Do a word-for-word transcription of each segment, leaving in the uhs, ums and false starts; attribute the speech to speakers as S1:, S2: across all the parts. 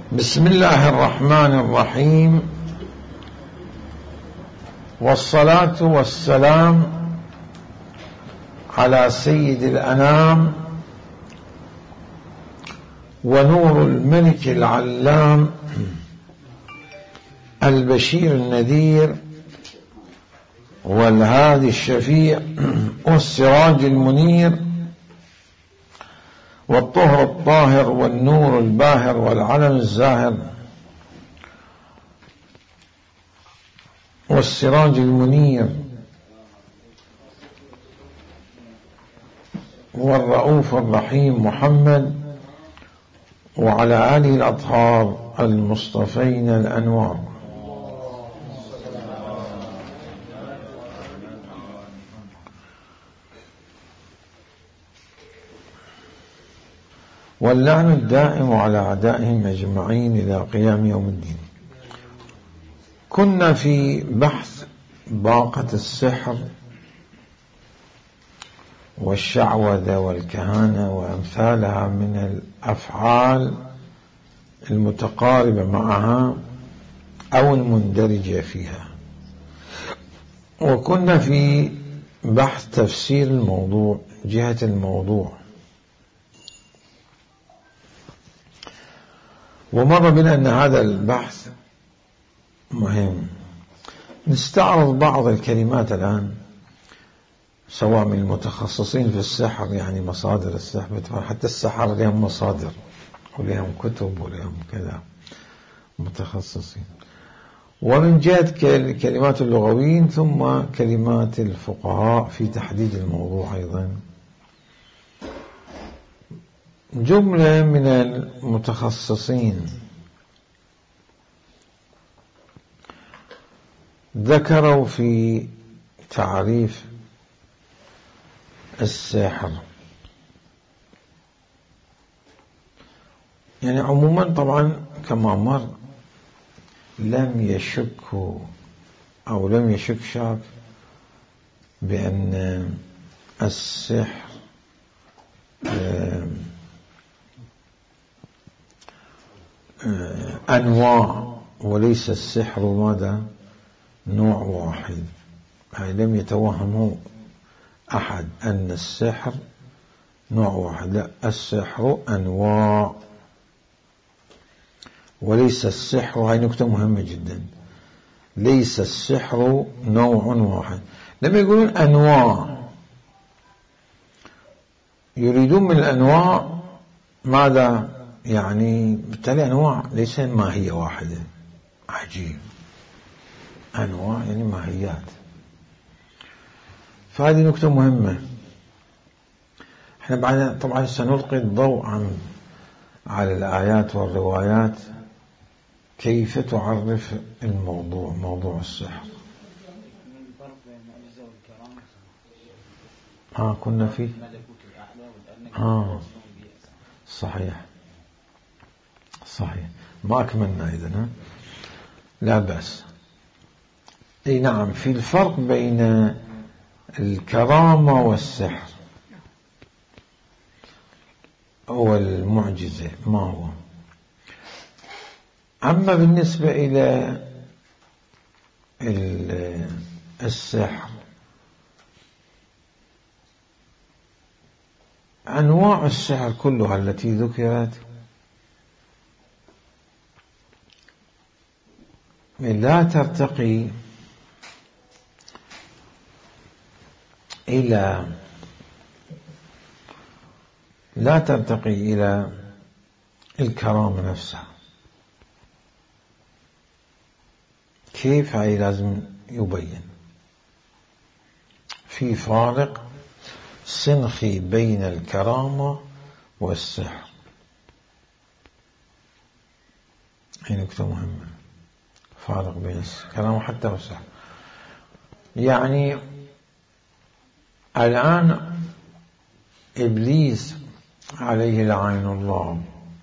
S1: بسم الله الرحمن الرحيم، والصلاة والسلام على سيد الأنام ونور الملك العلام البشير النذير والهادي الشفيع والسراج المنير والطهر الطاهر والنور الباهر والعلم الزاهر والسراج المنير والرؤوف الرحيم محمد وعلى آله الأطهار المصطفين الأنوار. واللعن الدائم على أعدائهم أجمعين إلى قيام يوم الدين. كنا في بحث باقة السحر والشعوذة والكهانة وأمثالها من الأفعال المتقاربة معها أو المندرجة فيها، وكنا في بحث تفسير الموضوع، جهة الموضوع، ومر بنا أن هذا البحث مهم. نستعرض بعض الكلمات الآن، سواء من المتخصصين في السحر، يعني مصادر السحر، حتى السحر لهم مصادر ولهم كتب ولهم كذا متخصصين، ومن جهة كلمات اللغويين، ثم كلمات الفقهاء في تحديد الموضوع أيضا. جملة من المتخصصين ذكروا في تعريف السحر، يعني عموما طبعا كما مر لم يشكوا أو لم يشك شاك بأن السحر أنواع وليس السحر ماذا نوع واحد. يعني لم يتوهموا أحد أن السحر نوع واحد، لا، السحر أنواع وليس السحر، هاي نكتة مهمة جدا، ليس السحر نوع واحد. لما يقولون أنواع يريدون من الأنواع ماذا؟ يعني بالتالي أنواع ليس ماهية واحدة. عجيب، أنواع يعني ماهيات. فهذه نكتة مهمة. احنا بعد طبعا سنلقي الضوء عن على الآيات والروايات كيف تعرف الموضوع، موضوع السحر. ها كنا فيه ها صحيح صحيح ما أكملنا إذن، لا بأس. اي نعم، في الفرق بين الكرامة والسحر والمعجزة ما هو؟ أما بالنسبة إلى السحر، أنواع السحر كلها التي ذكرت لا ترتقي إلى لا ترتقي إلى الكرامة نفسها. كيف؟ هاي لازم يبين. في فارق سنخي بين الكرامة والسحر، هي نكتة مهمة. فارق بين الكرامة حتى والسحر. يعني الآن إبليس عليه لعين الله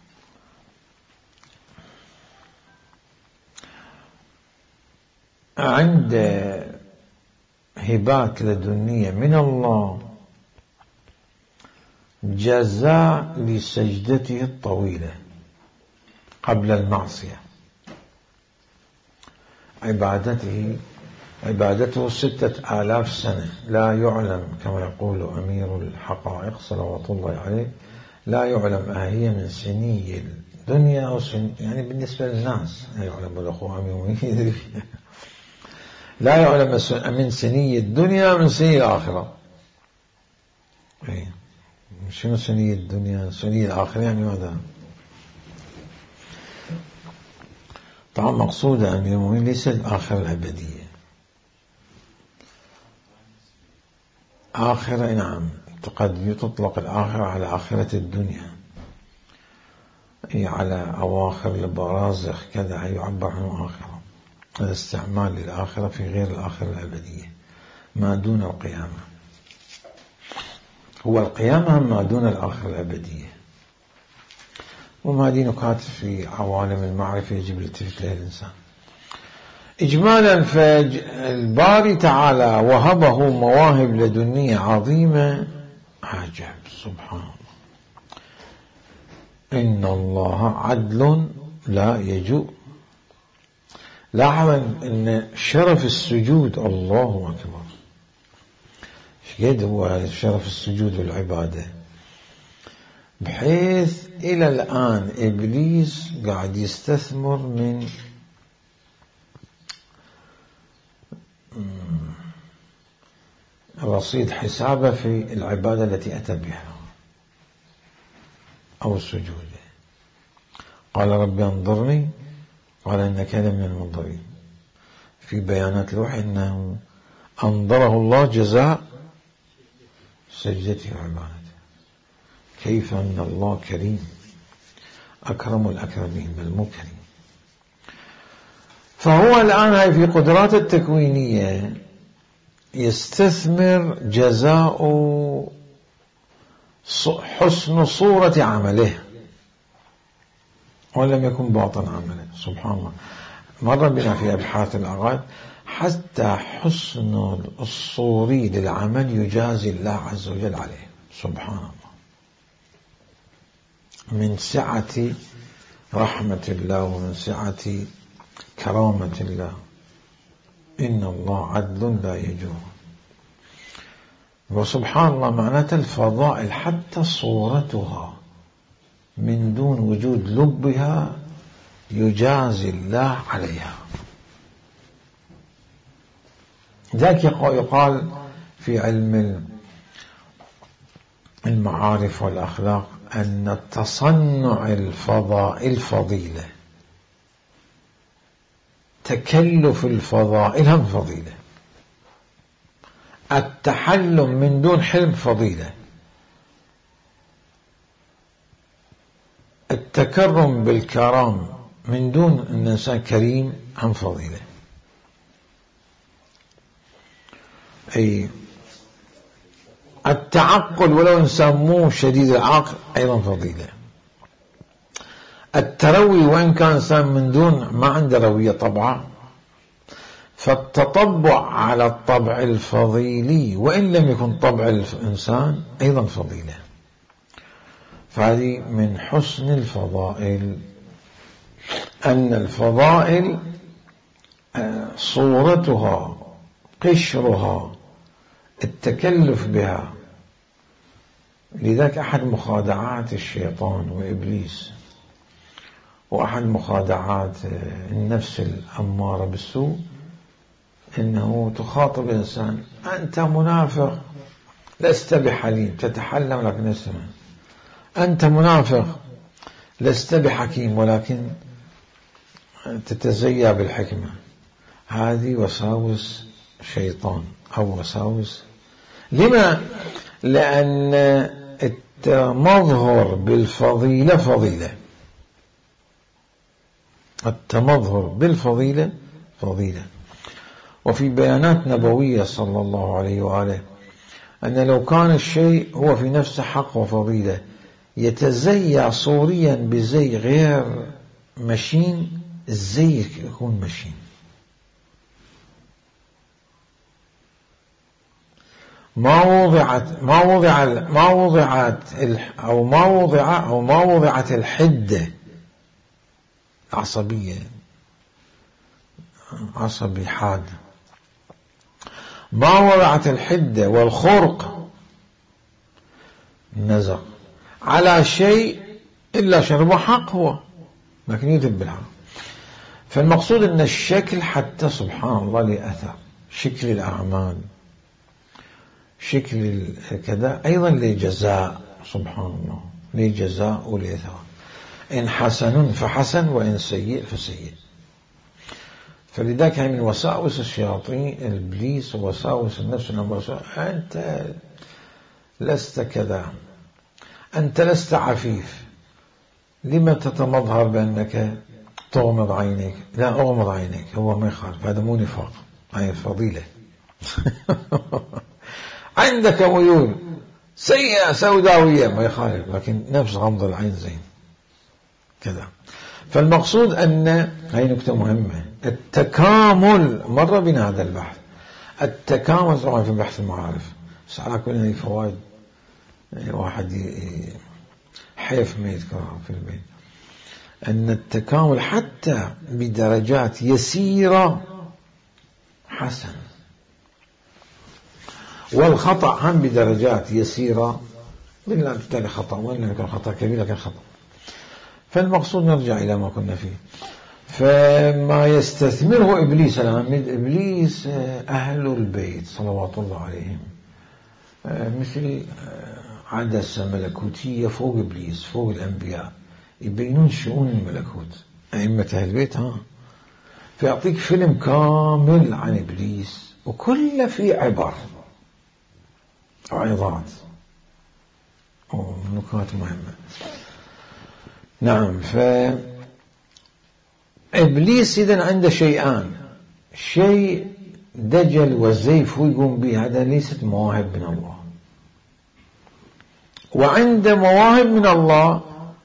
S1: عند هبات لدنية من الله جزاء لسجدته الطويلة، قبل المعصية. عبادته عبادته ستة آلاف سنة، لا يعلم كما يقول أمير الحقائق صلوات الله عليه، لا يعلم أهي من سني الدنيا أو سن يعني بالنسبة للناس لا يعلم الأخوة أمير يدري لا يعلم من سني الدنيا من سني الآخرة. شنو سني الدنيا سني الآخرة يعني ماذا؟ طبعا مقصود أمير المؤمنين ليس الآخرة الأبدية، آخرة نعم قد تطلق الآخرة على آخرة الدنيا، هي على أواخر البرازخ كذا يعبر عنه آخرة، هذا استعمال للآخرة في غير الآخرة الأبدية ما دون القيامة. هو القيامة ما دون الآخرة الأبدية، وما دي نكات في عوالم المعرفة يجب الالتفات لها الإنسان. إجمالا فالباري تعالى وهبه مواهب لدنية عظيمة. عجب سبحان الله، إن الله عدل لا يجوء. لاحظ أن شرف السجود الله أكبر، شقد هو شرف السجود والعبادة، بحيث إلى الآن إبليس قاعد يستثمر من رصيد حسابه في العبادة التي أتى بها أو السجود. قال ربي انظرني، قال إنك لمن المنظرين. في بيانات الوحي أنه أنظره الله جزاء سجدته وعبادته. كيف أن الله كريم أكرم الأكرمين بل مو كريم. فهو الآن هاي في قدرات التكوينية يستثمر جزاء حسن صورة عمله ولم يكن باطن عمله. سبحان الله، مر بنا في أبحاث الأغاد حتى حسن الصوري للعمل يجازي الله عز وجل عليه. سبحان الله، من سعة رحمة الله ومن سعة كرامة الله. إن الله عدل لا يجور. وسبحان الله معناته الفضائل حتى صورتها من دون وجود لبها يجازي الله عليها. ذاك يقال في علم المعارف والأخلاق أن تصنع الفضائل فضيلة، تكلف الفضائل هم فضيلة، التحلم من دون حلم فضيلة، التكرم بالكرام من دون أن الإنسان كريم هم فضيلة. أي التعقل ولو إنسان مو شديد العقل أيضا فضيلة. التروي وإن كان إنسان من دون ما عنده روية طبعا، فالتطبع على الطبع الفضيلي وإن لم يكن طبع الإنسان أيضا فضيلة. فهذه من حسن الفضائل أن الفضائل صورتها قشرها التكلف بها. لذلك أحد مخادعات الشيطان وإبليس وأحد مخادعات النفس الأمارة بالسوء إنه تخاطب الإنسان أنت منافق لست بحليم، تتحلم لكن اسمع، أنت منافق لست بحكيم ولكن تتزيى بالحكمة. هذه وساوس شيطان أو وساوس. لما؟ لأن التمظهر بالفضيلة فضيلة، التمظهر بالفضيلة فضيلة. وفي بيانات نبوية صلى الله عليه وآله أن لو كان الشيء هو في نفسه حق وفضيلة يتزيى صوريا بزي غير مشين، الزي يكون مشين. ما وضعت ما وضع ما وضعت أو ما وضع أو ما وضعت الحدة عصبية، عصبي حاد. ما وضعت الحدة والخرق نزق على شيء إلا شربه حق هو، لكن يذب بالحق. فالمقصود أن الشكل حتى سبحان الله له أثر، شكل الأعمال، شكل كذا أيضا له جزاء، سبحان الله له جزاء وله ثواب. إن حسن فحسن وإن سيء فسيء. فلذلك من وساوس الشياطين الإبليس ووساوس النفس الأمارة، أنت لست كذا، أنت لست عفيف، لما تتمظهر بأنك تغمض عينيك؟ لا أغمض عينيك، هو ما يخالف، هذا مو نفاق، هذه فضيلة. عندك ميول سيئة سوداوية ما يخالف، لكن نفس غمض العين زين كذا. فالمقصود أن هاي نكتة مهمة، التكامل. مر بنا هذا البحث، التكامل طبعا في بحث المعارف، بس على كل هذه فوائد واحد حيف ما يذكرها في البيت. أن التكامل حتى بدرجات يسيرة حسن، والخطأ هم بدرجات يسيرة، بالله بالتالي خطأ، وإن لم يكن خطأ كبير لكن خطأ. فالمقصود نرجع إلى ما كنا فيه. فما يستثمره إبليس الآن، إبليس أهل البيت صلوات الله عليهم مثل عدسة ملكوتية فوق إبليس، فوق الأنبياء، يبينون شؤون الملكوت، أئمة أهل البيت. ها فيعطيك فيلم كامل عن إبليس، وكله فيه عبر وعظات ونكات مهمة. نعم. فإبليس إذن عنده شيئان، شيء دجل والزيف ويقوم به، هذا ليست مواهب من الله، وعنده مواهب من الله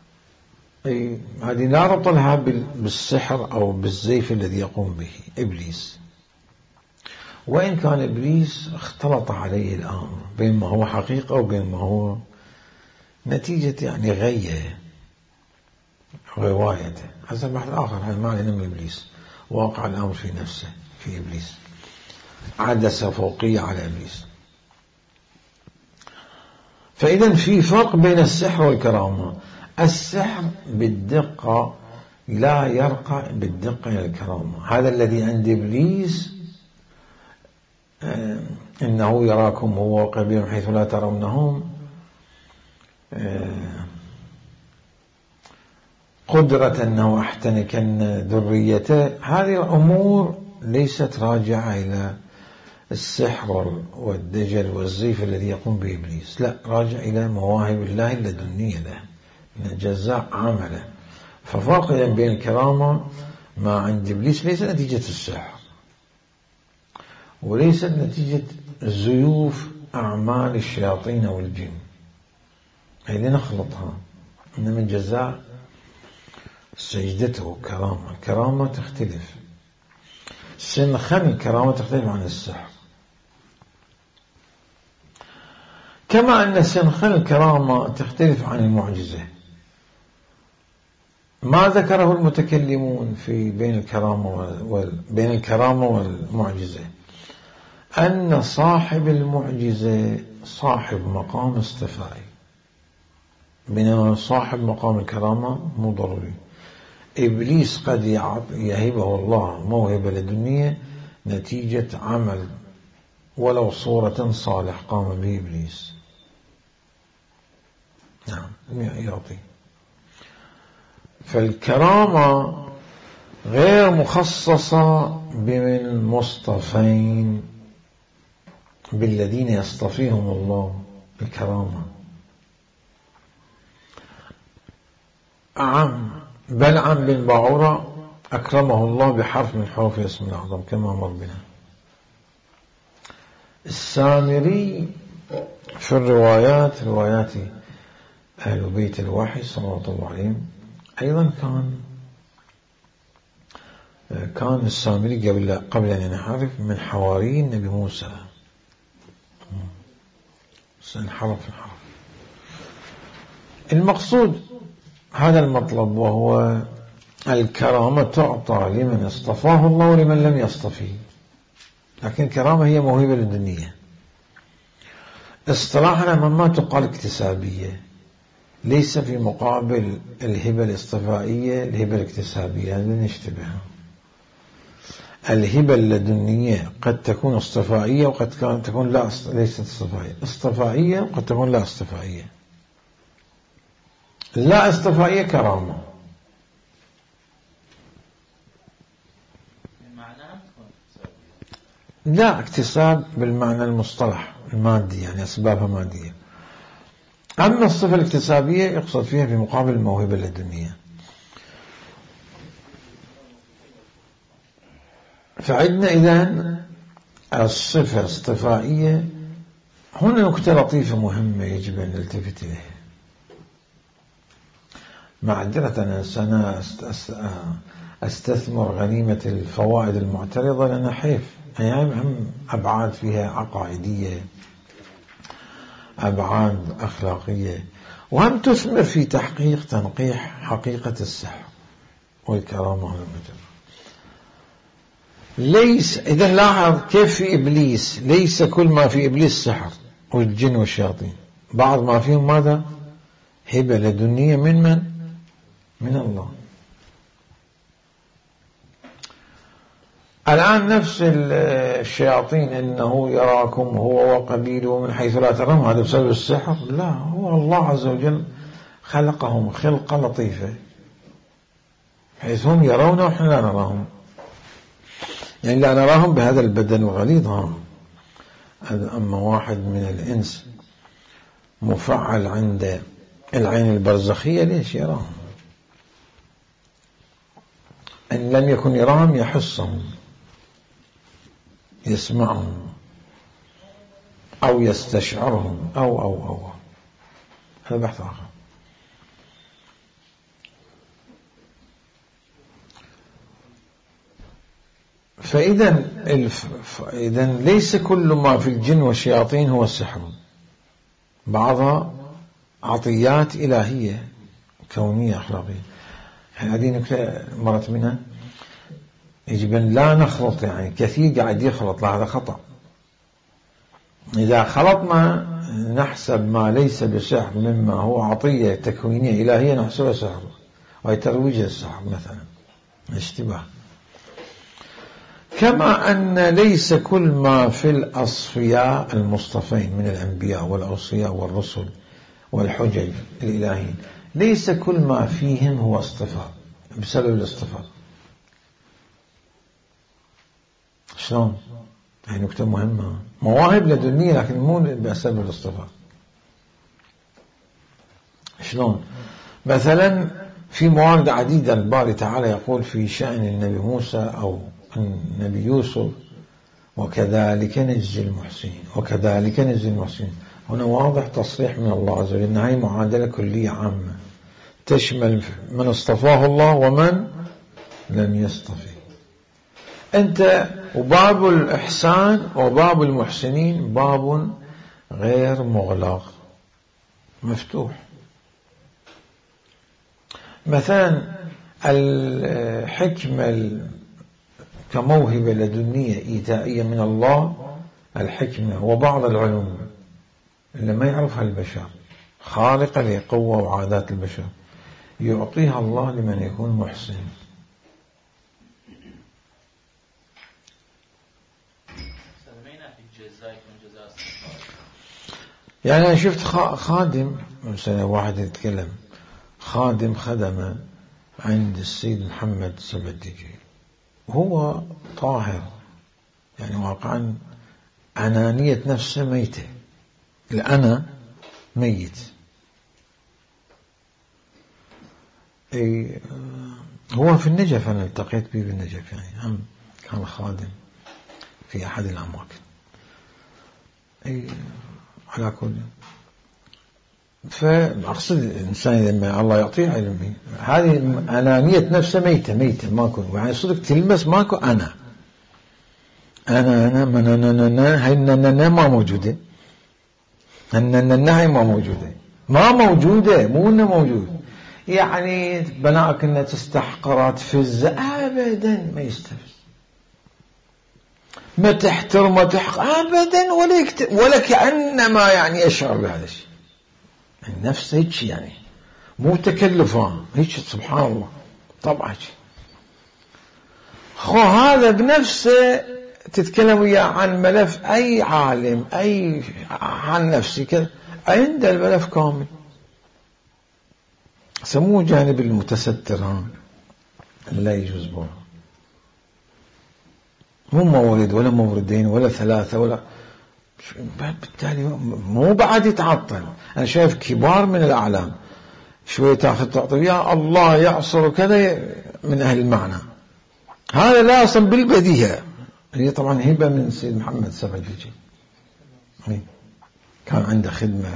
S1: هذه لا ربط لها بالسحر أو بالزيف الذي يقوم به إبليس. وإن كان إبليس اختلط عليه الأمر بين ما هو حقيقة وبين ما هو نتيجة يعني غيه روايته، هذا بحث آخر، هذا ما علينا من إبليس، واقع الأمر في نفسه في إبليس، عدسة فوقية على إبليس. فإذا في فرق بين السحر والكرامة. السحر بالدقة لا يرقى بالدقة إلى الكرامة، هذا الذي عند إبليس آه إنه يراكم هو وقبيل حيث لا ترونهم، آه قدرة أنه أحتنكن ذريته، هذه أمور ليست راجعة إلى السحر والدجل والزيف الذي يقوم به إبليس، لا، راجع إلى مواهب الله اللدنية له من جزاء عمله. ففرق بين الكرامة ما عند إبليس ليس نتيجة السحر، وليست نتيجة زيوف أعمال الشياطين والجن، هذه نخلطها، إنما الجزاء سجدته كرامة. الكرامة تختلف، سنخن الكرامة تختلف عن السحر، كما أن سنخن الكرامة تختلف عن المعجزة. ما ذكره المتكلمون في بين الكرامة وال... بين الكرامة والمعجزة أن صاحب المعجزة صاحب مقام استفائي، بينما صاحب مقام الكرامة مو ضروري. إبليس قد يهبه الله موهبة لدنية نتيجة عمل ولو صورة صالح قام به إبليس، نعم يعطي. فالكرامة غير مخصصة بالمصطفين، بالذين يصطفيهم الله الكرامة. عم بلعم بن باعورة أكرمه الله بحرف من حروف اسم الأعظم كما مر بنا. السامري في الروايات، روايات أهل بيت الوحي صلى الله عليه وسلم، أيضا كان كان السامري قبل قبل أن ينحرف من حواري النبي موسى، سنحرف انحرف. المقصود هذا المطلب، وهو الكرامة تعطى لمن اصطفاه الله ولمن لم يصطفيه، لكن الكرامة هي موهبة لدنية. اصطلاحنا ما تقال اكتسابية، ليس في مقابل الهبة الاصطفائية الهبة الاكتسابية، هذا نشتبه. الهبة اللدنية قد تكون اصطفائية وقد تكون لا ليست اصطفائية، اصطفائية وقد تكون لا اصطفائية. لا اصطفائية كرامة، لا اكتساب بالمعنى المصطلح المادي، يعني أسبابها مادية. أما الصفة الاكتسابية يقصد فيها في مقابل الموهبة اللدنية. فعندنا إذن الصفة الاصطفائية. هنا نكتة لطيفة مهمة يجب أن نلتفت إليها. معذرة أنا سأنا أستثمر غنيمة الفوائد المعترضة لأنها حيف، يعني هم أبعاد فيها عقائدية، أبعاد أخلاقية، وهم تثمر في تحقيق تنقيح حقيقة السحر والكرامة والمجرة. ليس إذا لاحظ كيف في إبليس ليس كل ما في إبليس سحر والجن والشياطين، بعض ما فيهم ماذا؟ هبة لدنية من من؟ من الله. الآن نفس الشياطين إنه يراكم هو وقبيله من حيث لا ترون، هذا بسبب السحر؟ لا، هو الله عز وجل خلقهم خلقة لطيفة حيث هم يرون ونحن لا نراهم، يعني لا نراهم بهذا البدن الغليظ. أما واحد من الإنس مفعل عند العين البرزخية ليش يراهم؟ إن لم يكن يراهم يحسهم، يسمعهم أو يستشعرهم أو أو أو هذا بحث آخر. فإذا الف... إذا ليس كل ما في الجن والشياطين هو السحر، بعضها عطيات إلهية كونية أخلاقية. هذه نكتة مرت منها، يجب أن لا نخلط، يعني كثير قاعد يخلط، لا هذا خطأ. إذا خلطنا نحسب ما ليس بسحر مما هو عطية تكوينية إلهية نحسبه سحر، وهي ترويج السحر مثلا، اشتباه. كما أن ليس كل ما في الأصفياء المصطفين من الأنبياء والأوصياء والرسل والحجج الإلهيين ليس كل ما فيهم هو اصطفاء بسبب الاصطفاء. شلون؟ هي نكتة مهمة. مواهب لدنية لكن مو بسبب الاصطفاء. شلون؟ مثلا في موارد عديدة الباري تعالى يقول في شأن النبي موسى أو النبي يوسف وكذلك نجزي المحسنين وكذلك نجزي المحسنين. هنا واضح تصريح من الله عز وجل أن هذه معادلة كلية عامة تشمل من اصطفاه الله ومن لم يصطفيه. أنت وباب الإحسان وباب المحسنين باب غير مغلق مفتوح. مثلا الحكمة كموهبة لدنية إيتائية من الله، الحكمة وبعض العلوم اللي ما يعرفها البشر خارقة لقوة وعادات البشر يعطيها الله لمن يكون محسن. يعني أنا شفت خادم مثلا واحد يتكلم خادم خدمة عند السيد محمد السبديجي وهو طاهر، يعني واقعا أنانية نفسه ميتة، الأنا ميت. هو في النجف، أنا التقيت به في النجف، يعني هم كان خادم في أحد الأماكن. على كل فأقصد الإنسان لما الله يعطيه علمي هذه أنانية نفسه ميتة ميتة ماكو، يعني صدق تلمس ماكو أنا أنا أنا من أنا أنا هاي أنا ما موجودة، أنا أنا هاي ما موجودة ما موجودة مو إنه موجود. يعني بناءك أنها تستحقر تفز، أبدا ما يستفز. ما تحترم ما تحق أبدا، ولا, يكت... ولا كأنما يعني يشعر بهذا الشيء. النفس هيك يعني مو تكلفها هيك، سبحان الله طبعا. خو هذا بنفسه تتكلم وياه عن ملف أي عالم أي عن نفسي كذا، عند الملف كامل. سموه جانب المتستر، ها لا يجوز به. مو مورد ولا موردين ولا ثلاثة ولا، بالتالي مو بعد يتعطل. أنا شايف كبار من الأعلام شوية تأخذ تعطي يا الله يعصر كذا من أهل المعنى، هذا لا أصلا بالبديهة. هي طبعا هبة من سيد محمد سبعجي، كان عنده خدمة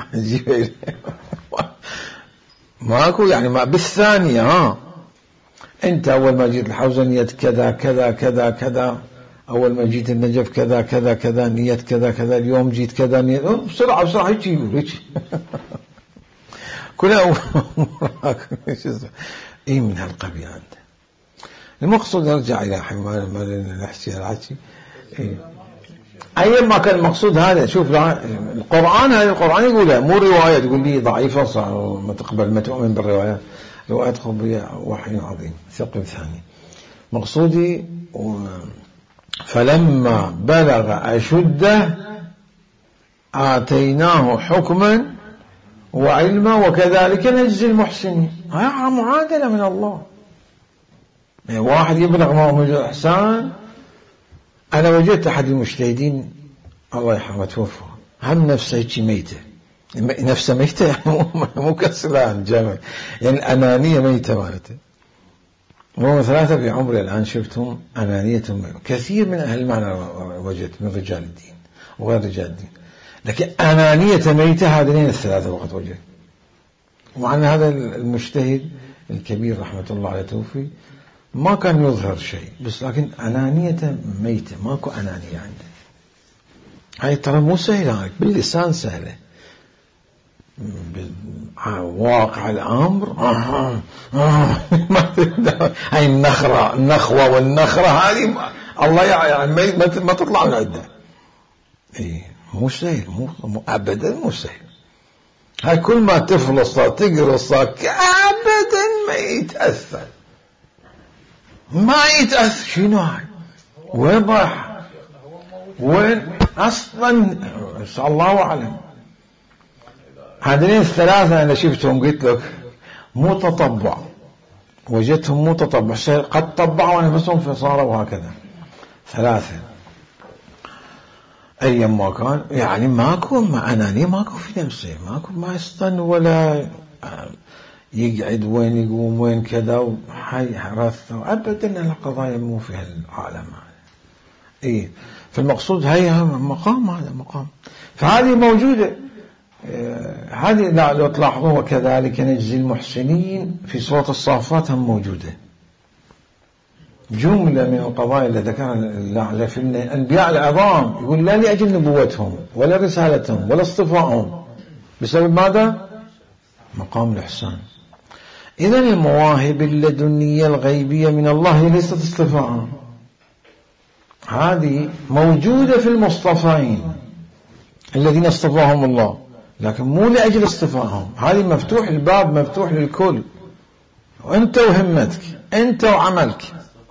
S1: ماكو يعني ما بالثانية. ها أنت أول ما جيت الحوزة نية كذا كذا كذا كذا، أول ما جيت النجف كذا كذا كذا نية كذا كذا، اليوم جيت كذا نية بسرعة بسرعة هيك يقول هيك كلها إيه من هالقبيل. عنده المقصود نرجع إلى حمار ما نحكي الحكي إيه. أي ما كان المقصود هذا. شوف القرآن، هذا القرآن يقول مو رواية تقول لي ضعيفة صح ما تقبل ما تؤمن بالروايات. رواية خبرية وحي عظيم ثقل ثاني. مقصودي فلما بلغ أشده آتيناه حكما وعلما وكذلك نجزي المحسنين. هاي معادلة من الله. واحد يبلغ معه الإحسان. أنا وجدت أحد المجتهدين الله يرحمه توفى، هم نفسه ميتة، نفسه ميتة يعني مو كسلان جمع، يعني الأنانية ميتة مالته. وهم ثلاثة في عمري الآن شفتهم أنانيتهم ميتة. كثير من أهل المعنى وجدت من رجال الدين وغير رجال الدين، لكن أنانية ميتة هذين الثلاثة وقت وجدت. ومع أن هذا المجتهد الكبير رحمة الله عليه توفي ما كان يظهر شيء، بس لكن أنانية ميتة، ماكو أنانية عنده. هاي ترى مو سهلة، باللسان سهلة، واقع الأمر آه آه هاي النخرة النخوة والنخرة هذه الله يعني ما تطلع من عنده. إيه مو سهل، مو أبدا مو سهل. هاي كل ما تفلص تقرص أبدا ما يتأثر، ما يتأثر. شنو هاي؟ وين راح؟ وين أصلا؟ الله أعلم. هذين الثلاثة أنا شفتهم قلت لك مو تطبع، وجدتهم مو تطبع، قد طبعوا نفسهم فصاروا هكذا. ثلاثة أيام ما كان يعني ماكو ما أنانية، ماكو في نفسه، ماكو ما يستن ولا يقعد وين يقوم وين كذا وحي حرثه أبدا. القضايا مو في هالعالم هذا. إيه فالمقصود هي مقام، هذا مقام. فهذه موجودة. هذه لو تلاحظوا وكذلك نجزي المحسنين في سورة الصافات هم موجودة. جملة من القضايا اللي ذكرها في الأنبياء العظام يقول لا لأجل نبوتهم ولا رسالتهم ولا اصطفائهم، بسبب ماذا؟ مقام الإحسان. إذن المواهب اللدنية الغيبية من الله هي ليست اصطفاء، هذه موجودة في المصطفين الذين اصطفاهم الله، لكن مو لأجل اصطفائهم. هذه مفتوح الباب، مفتوح للكل، وأنت وهمتك أنت وعملك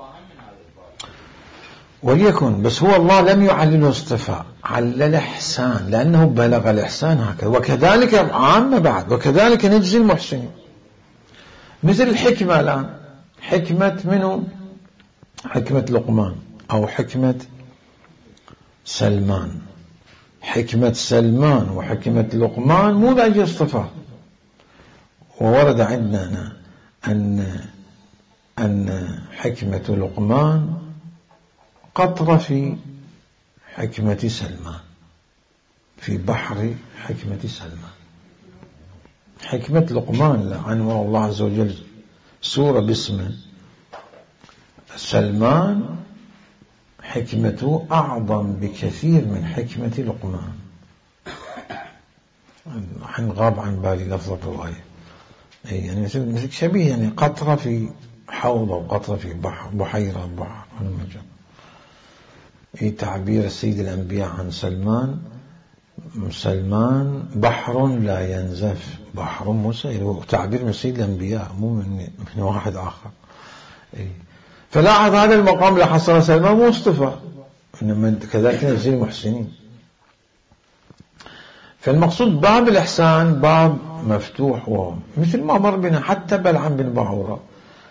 S1: وليكن. بس هو الله لم يعلله اصطفاء، علل إحسان، لأنه بلغ الإحسان هكذا. وكذلك عامة بعد وكذلك نجزي المحسنين. مثل الحكمة الآن، حكمة منه حكمة لقمان أو حكمة سلمان. حكمة سلمان وحكمة لقمان مو لأجل اصطفاء. وورد عندنا أن أن حكمة لقمان قطرة في حكمة سلمان، في بحر حكمة سلمان. حكمة لقمان عنوان الله عز وجل سورة باسمه. سلمان حكمته أعظم بكثير من حكمة لقمان. حنغاب عن بالي لفظة الرواية أي يعني مثل شبيه يعني قطرة في حوض أو قطرة في بحر، بحيرة بحر. أي تعبير السيد الأنبياء عن سلمان: سلمان بحر لا ينزف، بحر مسيل. وتعبير من سيد الأنبياء مو من, من واحد آخر. أي فلاحظ هذا المقام اللي حصل سلمان مو اصطفى، إنما كذلك نجزي المحسنين. فالمقصود باب الإحسان باب مفتوح، ومثل ما مر بنا حتى بلعام بن بعورة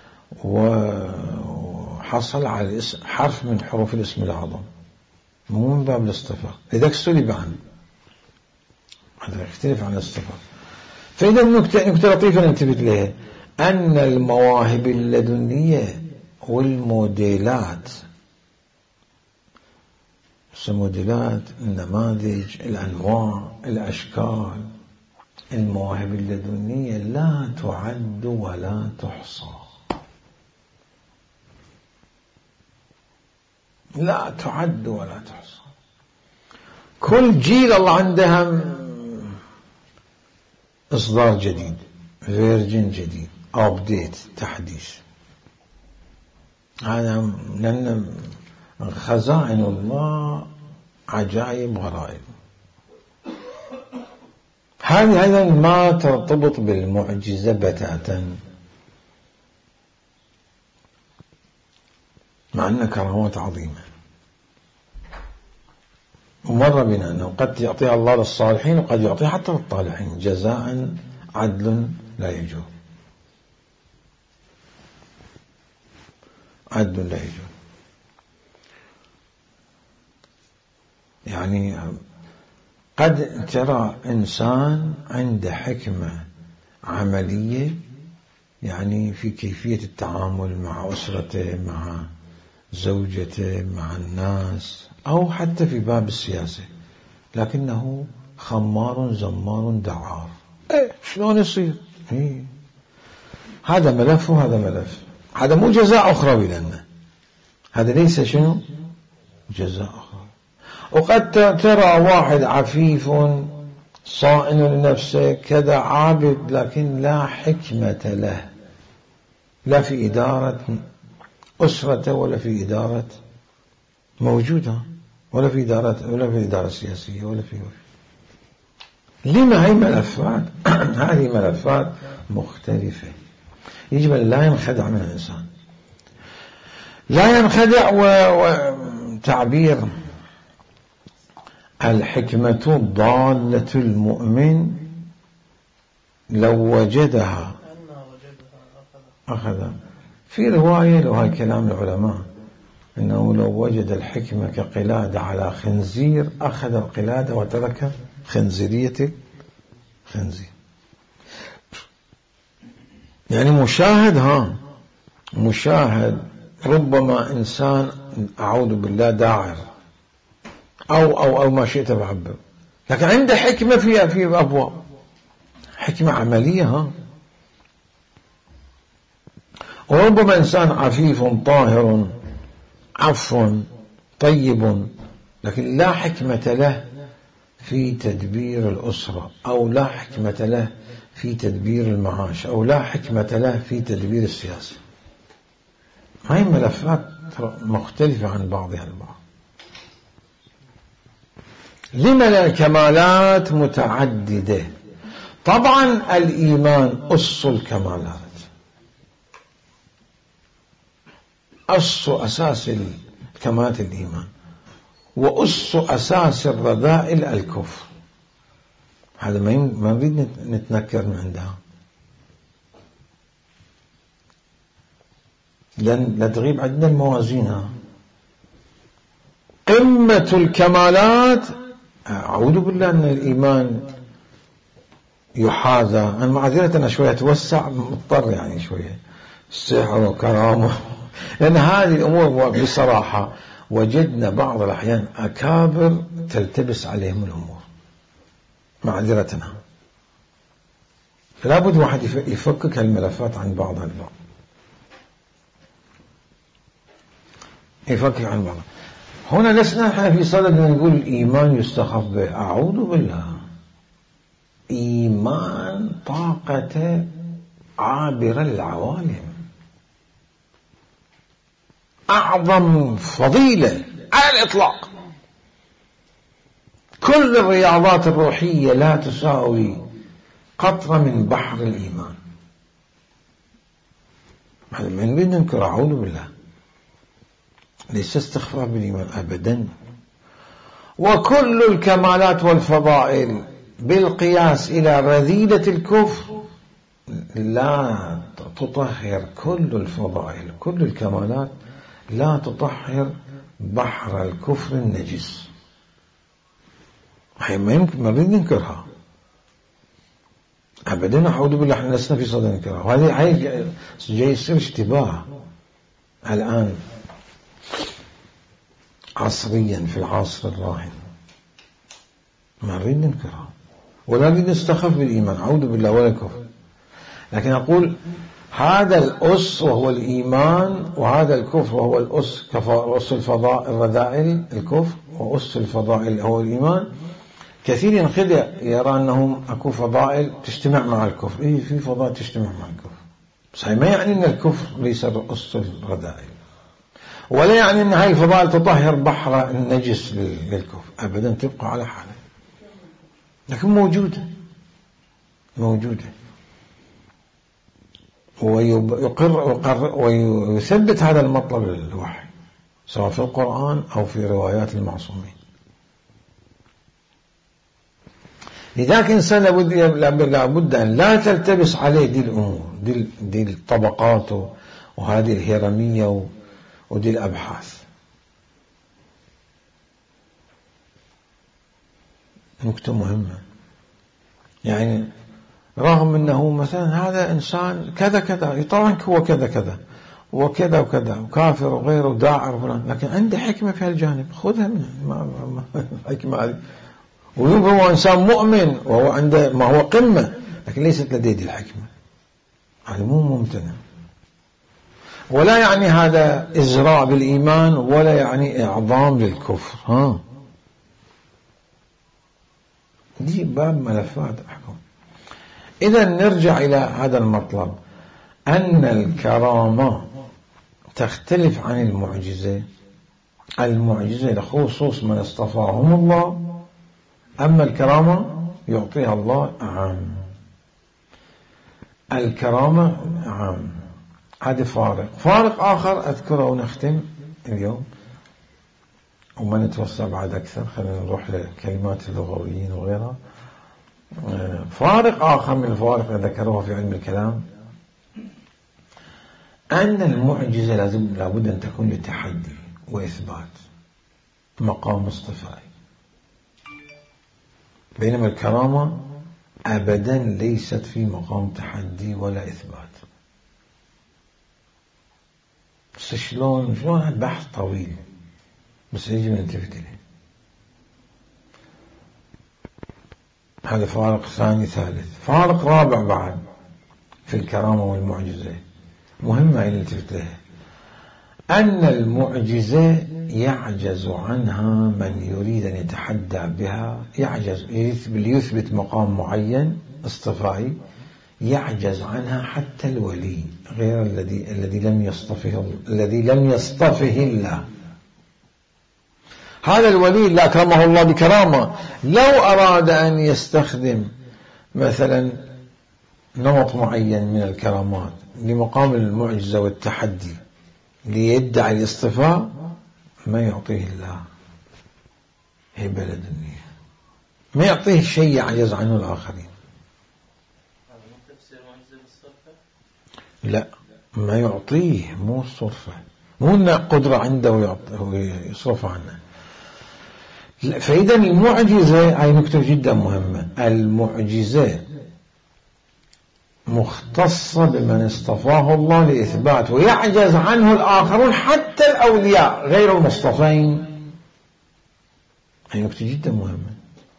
S1: وحصل على الاسم حرف من حروف الاسم الأعظم، مو من باب الاصطفاء، لذلك سلب عنه، هذا يختلف عن الاصطفاء. فإذا نكتة لطيفة ننتبه لها، أن المواهب اللدنية والموديلات، الموديلات النماذج الأنواع الأشكال، المواهب اللدنية لا تعد ولا تحصى، لا تعد ولا تحصى. كل جيل الله عندها إصدار جديد، فيرجن جديد، أبديت، تحديث. هذا لأن خزائن الله عجائب غرائب. هذه أيضا ما ترتبط بالمعجزة بتاتا، مع أن كرامات عظيمة. ومر بنا أنه قد يعطيها الله للصالحين وقد يعطيها حتى للطالحين، جزاء عدل لا يجوز، عدل لا يجوز. يعني قد ترى إنسان عنده حكمة عملية، يعني في كيفية التعامل مع أسرته، مع زوجته، مع الناس، أو حتى في باب السياسة، لكنه خمار زمار دعار. إيه شلون يصير؟ إيه هذا ملف وهذا ملف، هذا مو جزاء أخروي لنا، هذا ليس شنو جزاء أخروي. وقد ترى واحد عفيف صائن لنفسه كذا عابد، لكن لا حكمة له، لا في إدارة أسرته ولا في إدارة موجودة ولا في إدارة ولا في إدارة سياسية ولا في لما هي ملفات هذه ملفات مختلفة، يجب أن لا ينخدع من الإنسان، لا ينخدع. وتعبير الحكمة ضالة المؤمن لو وجدها أخذ. في رواية لو هاي كلام العلماء إنه لو وجد الحكمة كقلادة على خنزير أخذ القلادة وترك خنزيرية خنزير. يعني مشاهد، ها مشاهد، ربما إنسان أعوذ بالله داعر أو أو أو ما شئت بعبر، لكن عنده حكمة فيها في أبواب، حكمة عملية. ها وربما إنسان عفيف طاهر عفو طيب، لكن لا حكمة له في تدبير الأسرة، أو لا حكمة له في تدبير المعاش، أو لا حكمة له في تدبير السياسة. هاي ملفات مختلفة عن بعضها البعض. لما كمالات متعددة. طبعا الإيمان أص الكمالات، أص أساس كمالات الإيمان، وأص أساس الرذائل الكفر. هذا ما نريد نتنكر من عندها، لأن لا تغيب عندنا الموازين. قمة الكمالات، أعوذ بالله أن الإيمان يحاذى. أنا معذرة أنا شوية أتوسع، مضطر يعني شوية السحر وكرامة، لأن هذه الأمور بصراحة وجدنا بعض الأحيان أكابر تلتبس عليهم الأمور، معذرتنا. فلا بد واحد يفكك الملفات عن بعضها البعض، يفكك عن بعضها. هنا لسنا احنا في صدد نقول الإيمان يستخف به، أعوذ بالله. إيمان طاقة عابرة للعوالم، أعظم فضيلة على الإطلاق. كل الرياضات الروحية لا تساوي قطرة من بحر الإيمان. هذا ما نريد ننكر، أعوذ بالله، ليس استخفاف بالإيمان أبدا. وكل الكمالات والفضائل بالقياس إلى رذيلة الكفر لا تطهر، كل الفضائل كل الكمالات لا تطهر بحر الكفر النجس. هي ما يمكن ما نريد ننكرها أبدا، أعوذ بالله، احنا لسنا في صدد ننكرها. وهذه هي جاي يصير اشتباه الآن عصريا في العصر الراهن، ما نريد ننكرها ولا نريد نستخف بالإيمان، أعوذ بالله، ولا كفر. لكن أقول هذا الأس وهو الإيمان، وهذا الكفر وهو الأس، كأس الفضاء الرذائل الكفر، وأس الفضائل هو الإيمان. كثير ينخدع يرى أنهم أكو فضائل تجتمع مع الكفر. إيه، في فضائل تجتمع مع الكفر، بس هي ما يعني أن الكفر ليس أس الرذائل، ولا يعني أن هاي الفضائل تطهر بحر النجس للكفر أبدا، تبقى على حالها، لكن موجودة موجودة. ويقر ويثبت هذا المطلب الوحي سواء في القرآن أو في روايات المعصومين. لذلك إنسان لابد, لابد أن لا تلتبس عليه دي الأمور، دي, دي الطبقات وهذه الهرمية ودي الأبحاث. نكتة مهمة، يعني رغم أنه مثلا هذا إنسان كذا كذا، طبعا هو كذا كذا وكذا وكذا وكافر وغيره داعر فلان، لكن عنده حكمة في هالجانب، خذها منه ما حكمة هذه. ويبقى هو إنسان مؤمن وهو عنده ما هو قمة، لكن ليست لديه الحكمة، هذا مو ممتنع. ولا يعني هذا إزراء بالإيمان ولا يعني إعظام للكفر. ها، دي باب ملفات أحكام. إذا نرجع إلى هذا المطلب، أن الكرامة تختلف عن المعجزة. المعجزة لخصوص من اصطفاهم الله، أما الكرامة يعطيها الله عام. الكرامة عام، هذا فارق. فارق آخر أذكره ونختم اليوم وما نتوسع بعد أكثر، خلينا نروح لكلمات اللغويين وغيرها. فارق آخر من الفوارق التي ذكروها في علم الكلام، أن المعجزة لازم لابد أن تكون لتحدي وإثبات، مقام اصطفائي، بينما الكرامة أبدا ليست في مقام تحدي ولا إثبات. بس شلون شلون هالبحث طويل، بس يجب أن نلتفت إليه. هذا فارق ثاني. ثالث فارق رابع بعد في الكرامة والمعجزة، مهمة أن نلتفت إليها، أن المعجزة يعجز عنها من يريد أن يتحدى بها، يعجز ليثبت مقام معين اصطفائي، يعجز عنها حتى الولي غير الذي الذي لم يصطفه الذي لم يصطفه الله. هذا الولي لا أكرمه الله بكرامة، لو أراد أن يستخدم مثلا نمط معين من الكرامات لمقام المعجزة والتحدي ليدعي الاصطفاء، ما يعطيه الله هبة لدنيا، ما يعطيه شيء يعجز عنه الآخرين. لا، ما يعطيه مو الصرفة، مو أن قدرة عنده ويصرف عنه. فإذا المعجزة، هاي نكتة جدا مهمة، المعجزة مختصة بمن اصطفاه الله لإثبات، ويعجز عنه الآخرون حتى الأولياء غير المصطفين. هاي نكتة جدا مهمة.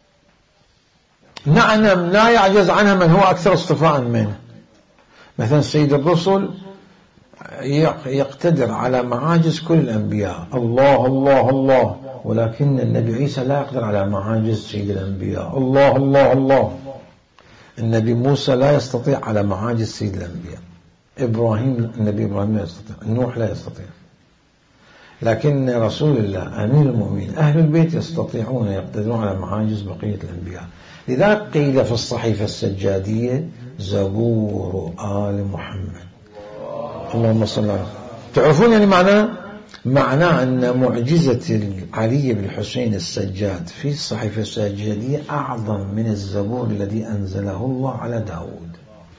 S1: نعم، لا يعجز عنها من هو أكثر اصطفاء منه. مثلا سيد الرسل يقتدر على معاجز كل الأنبياء، الله الله الله، ولكن النبي عيسى لا يقدر على معاجز سيد الأنبياء، الله الله الله. النبي موسى لا يستطيع على معاجز سيد الأنبياء، إبراهيم النبي إبراهيم لا يستطيع، نوح لا يستطيع، لكن رسول الله أمير المؤمنين أهل البيت يستطيعون يقتدرون على معاجز بقية الأنبياء. لذلك قيل في الصحيفة السجادية زبور آل محمد. اللهم صل على. تعرفون يعني معناه؟ معناه أن معجزة علي بن الحسين السجاد في الصحيفة السجادية أعظم من الزبور الذي أنزله الله على داود.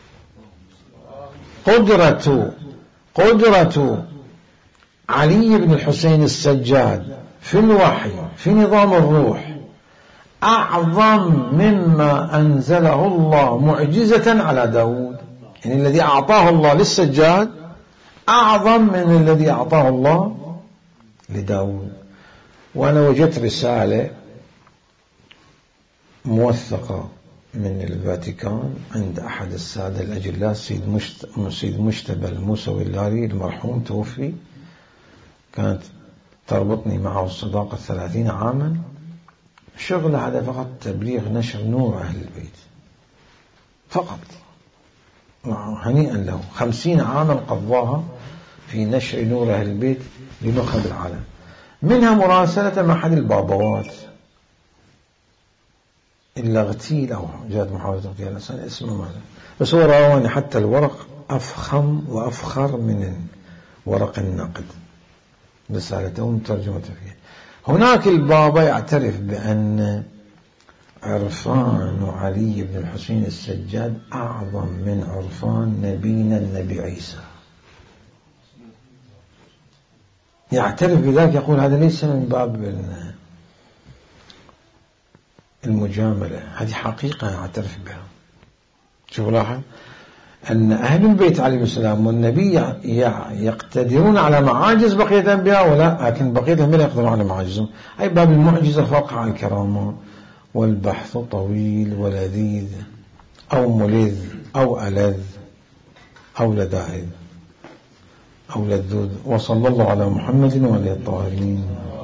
S1: قدرة قدرة علي بن الحسين السجاد في الوحي في نظام الروح أعظم مما أنزله الله معجزة على داود. يعني الذي أعطاه الله للسجاد أعظم من الذي أعطاه الله لداود. وأنا وجدت رسالة موثقة من الفاتيكان عند أحد السادة الأجلاء سيد مشت... سيد مجتبى الموسوي اللاري المرحوم توفي، كانت تربطني معه الصداقة ثلاثين عاما. شغل هذا فقط تبليغ نشر نور أهل البيت فقط، هنيئا له. خمسين عاما قضاها في نشر نور أهل البيت لنخب العالم، منها مراسلة مع أحد البابوات إلا اغتيل أو جاءت محاولة اغتيال اسمه ماذا، بس هو راوني حتى الورق أفخم وأفخر من ورق النقد، رسالته مترجمة فيها. هناك البابا يعترف بأن عرفان علي بن الحسين السجاد أعظم من عرفان نبينا النبي عيسى، يعترف بذلك، يقول هذا ليس من باب المجاملة، هذه حقيقة يعترف بها. شوف لاحظ أن أهل البيت عليهم السلام والنبي يقتدرون على معاجز بقية الأنبياء، ولا لكن بقية الأنبياء يقدرون على معاجزهم. أي باب المعجزة فرق عن الكرامة، والبحث طويل ولذيذ أو ملذ أو ألذ أو لذائذ أو لذوذ. وصلى الله على محمد وعلى الطاهرين.